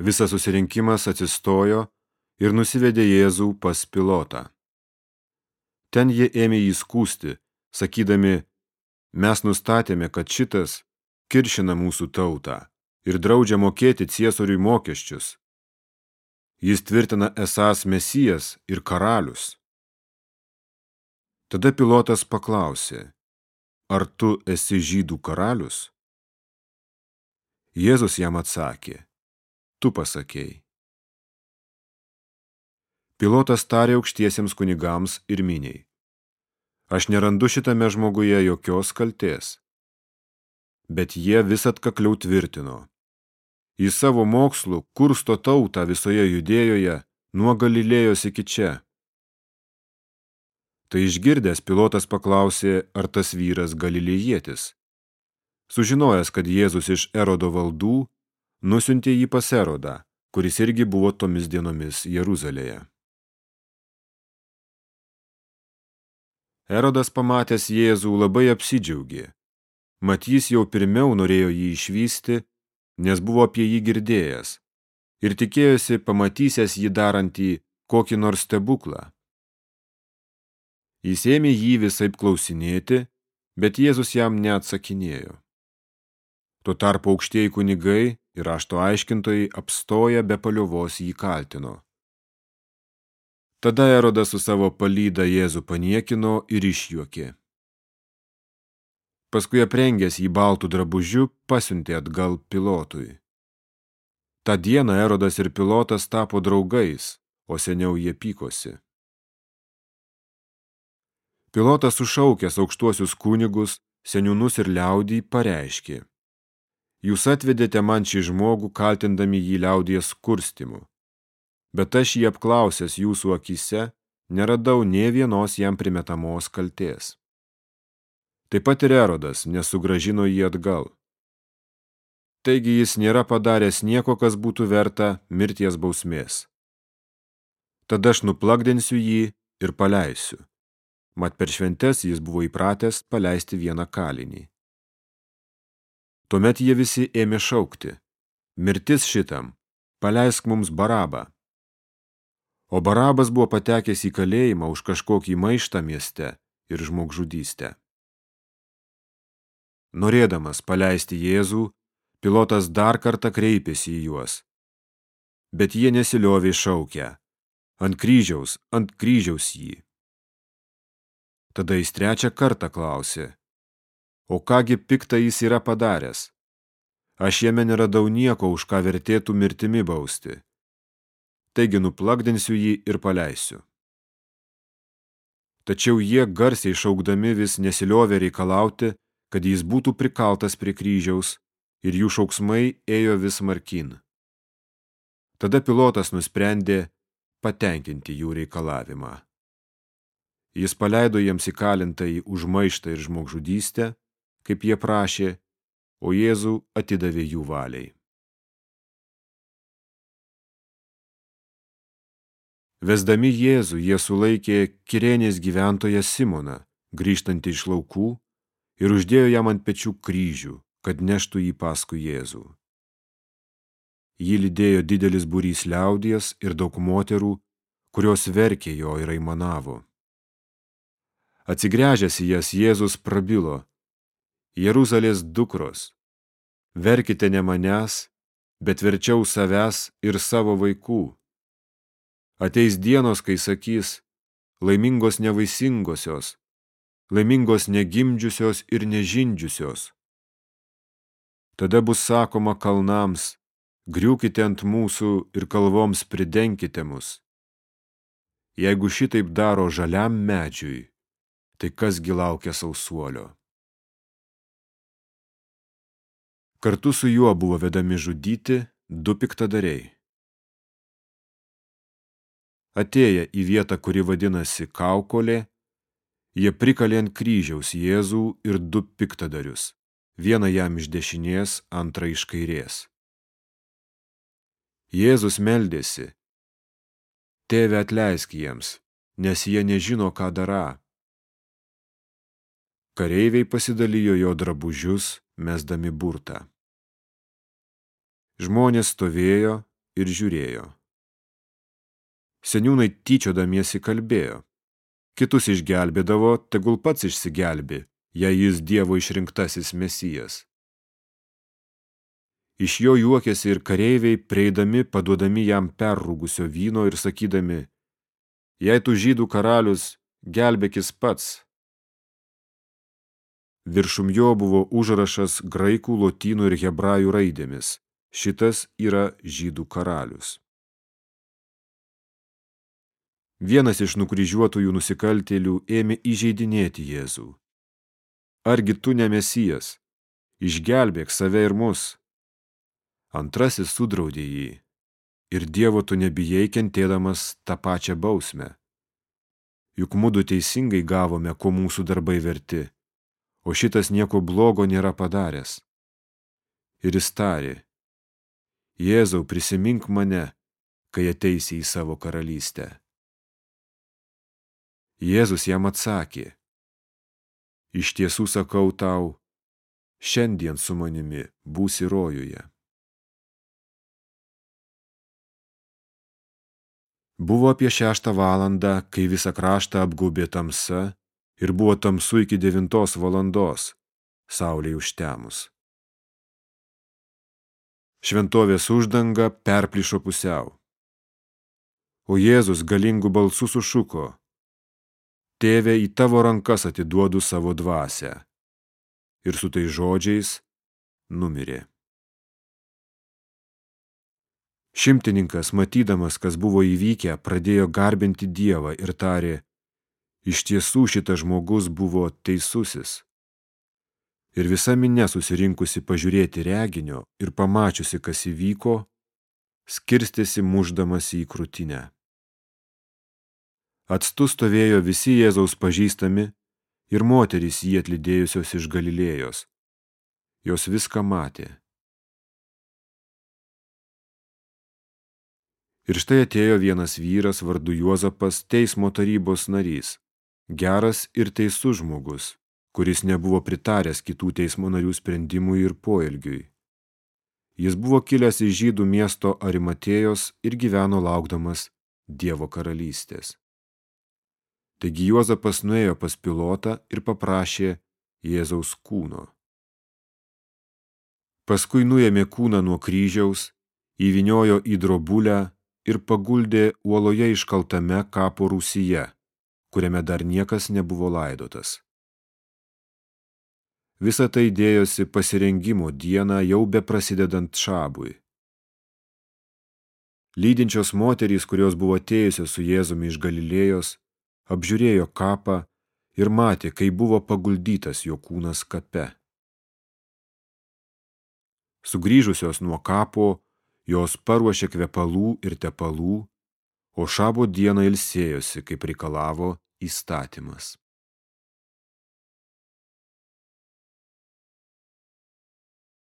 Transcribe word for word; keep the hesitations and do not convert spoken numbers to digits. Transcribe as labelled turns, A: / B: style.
A: Visas susirinkimas atsistojo ir nusivedė Jėzų pas Pilotą. Ten jie ėmė jį skųsti, sakydami, mes nustatėme, kad šitas kiršina mūsų tautą ir draudžia mokėti Ciesoriui mokesčius. Jis tvirtina esąs Mesijas ir karalius. Tada Pilotas paklausė, ar tu esi žydų karalius? Jėzus jam atsakė, tu pasakei. Pilotas tarė aukštiesiems kunigams ir miniai, aš nerandu šitame žmoguje jokios kaltės. Bet jie vis atkakliau tvirtino, į savo mokslų kursto tautą visoje Judėjoje nuo Galilėjos iki čia. Tai išgirdęs Pilotas paklausė, ar tas vyras galilėjietis. Sužinojęs, kad Jėzus iš Erodo valdų, nusiuntė jį pas Erodą, kuris irgi buvo tomis dienomis Jeruzalėje. Erodas pamatęs Jėzų labai apsidžiaugė. Mat jis jau pirmiau norėjo jį išvysti, nes buvo apie jį girdėjęs, ir tikėjosi pamatysęs jį darantį kokį nors stebuklą. Jis ėmė jį visaip klausinėti, bet Jėzus jam neatsakinėjo. Tuo tarpu aukštieji kunigai ir rašto aiškintojai apstoję be paliovos jį kaltino. Tada Erodas su savo palyda Jėzų paniekino ir išjuokė. Paskui aprengęs jį baltų drabužiu, pasiuntė atgal Pilotui. Ta dieną Erodas ir Pilotas tapo draugais, o seniau jie pykosi. Pilotas sušaukęs aukštuosius kunigus, seniūnus ir liaudį pareiškė. Jūs atvedėte man šį žmogų, kaltindami jį liaudies kurstimu. Bet aš jį apklausęs jūsų akyse, neradau nė vienos jam primetamos kaltės. Taip pat ir Erodas nesugrąžino jį atgal. Taigi jis nėra padaręs nieko, kas būtų verta mirties bausmės. Tada aš nuplakdinsiu jį ir paleisiu. Mat per šventes jis buvo įpratęs paleisti vieną kalinį. Tuomet jie visi ėmė šaukti, mirtis šitam, paleisk mums Barabą. O Barabas buvo patekęs į kalėjimą už kažkokį maištą mieste ir žmogžudystę. Norėdamas paleisti Jėzų, Pilotas dar kartą kreipėsi į juos. Bet jie nesiliovė šaukę, ant kryžiaus, ant kryžiaus jį. Tada jis trečią kartą klausė, o kągi pikta jis yra padaręs? Aš jame neradau nieko, už ką vertėtų mirtimi bausti. Taigi nuplakdinsiu jį ir paleisiu. Tačiau jie garsiai šaukdami vis nesiliovė reikalauti, kad jis būtų prikaltas prie kryžiaus, ir jų šauksmai ėjo vis markyn. Tada Pilotas nusprendė patenkinti jų reikalavimą. Jis paleido jiems įkalintąjį už maištą ir žmogžudystę, kaip jie prašė, o Jėzų atidavė jų valiai. Vesdami Jėzų, jie sulaikė Kirėnės gyventoją Simoną, grįžtantį iš laukų, ir uždėjo jam ant pečių kryžių, kad neštų jį paskui Jėzų. Jį lydėjo didelis būrys liaudies ir daug moterų, kurios verkė jo ir aimanavo. Atsigręžęs į jas, Jėzus prabilo, Jeruzalės dukros, verkite ne manęs, bet verčiau savęs ir savo vaikų. Ateis dienos, kai sakys, laimingos nevaisingosios, laimingos negimdžiusios ir nežindžiusios. Tada bus sakoma kalnams, griūkite ant mūsų ir kalvoms pridenkite mus. Jeigu šitaip daro žaliam medžiui, tai kasgi laukia sausuolio. Kartu su juo buvo vedami žudyti du piktadariai. Atėję į vietą, kuri vadinasi Kaukolė, jie prikalė ant kryžiaus Jėzų ir du piktadarius, vieną jam iš dešinės, antrą iš kairės. Jėzus meldėsi, Tėve atleisk jiems, nes jie nežino, ką darą. Kareiviai pasidalijo jo drabužius, mesdami burtą. Žmonės stovėjo ir žiūrėjo. Seniūnai tyčiodamiesi kalbėjo. Kitus išgelbėdavo, tegul pats išsigelbė, jei jis Dievo išrinktasis Mesijas. Iš jo juokėsi ir kareiviai, prieidami, paduodami jam perrūgusio vyno ir sakydami, jei tu žydų karalius, gelbėkis pats. Viršum jo buvo užrašas graikų, lotynų ir hebrajų raidėmis. Šitas yra žydų karalius. Vienas iš nukryžiuotųjų nusikaltėlių ėmė įžeidinėti Jėzų. Argi tu ne Mesijas? Išgelbėk save ir mus. Antrasis sudraudė jį. Ir Dievo tu nebijai, kentėdamas tą pačią bausmę. Juk mudu teisingai gavome, ko mūsų darbai verti, o šitas nieko blogo nėra padaręs. Ir jis tarė, Jėzau, prisimink mane, kai ateisi į savo karalystę. Jėzus jam atsakė, iš tiesų sakau tau, šiandien su manimi būsi rojuje. Buvo apie šeštą valandą, kai visą kraštą apgaubė tamsa ir buvo tamsu iki devintos valandos, saulei užtemus. Šventovės uždanga perplyšo pusiau. O Jėzus galingų balsų sušuko, Tėve, į tavo rankas atiduodu savo dvasią. Ir su tai žodžiais numirė. Šimtininkas, matydamas, kas buvo įvykę, pradėjo garbinti Dievą ir tarė, iš tiesų šitas žmogus buvo teisusis. Ir visa minia susirinkusi pažiūrėti reginio ir pamačiusi, kas įvyko, skirstėsi muždamasi į krūtinę. Atstu stovėjo visi Jėzaus pažįstami ir moterys jį atlydėjusios iš Galilėjos. Jos viską matė. Ir štai atėjo vienas vyras vardu Juozapas, teismo tarybos narys, geras ir teisus žmogus, kuris nebuvo pritaręs kitų teismo narių sprendimui ir poelgiui. Jis buvo kilęs iš žydų miesto Arimatėjos ir gyveno laukdamas Dievo karalystės. Taigi Juozapas nuėjo pas Pilotą ir paprašė Jėzaus kūno. Paskui nuėmė kūną nuo kryžiaus, įvyniojo į drobulę ir paguldė uoloje iškaltame kapo rūsyje, kuriame dar niekas nebuvo laidotas. Visa tai dėjosi pasirengimo dieną jau beprasidedant šabui. Lydinčios moterys, kurios buvo atėjusios su Jėzumi iš Galilėjos, apžiūrėjo kapą ir matė, kai buvo paguldytas jo kūnas kape. Sugrįžusios nuo kapo, jos paruošė kvepalų ir tepalų, o šabo dieną ilsėjosi, kaip reikalavo įstatymas.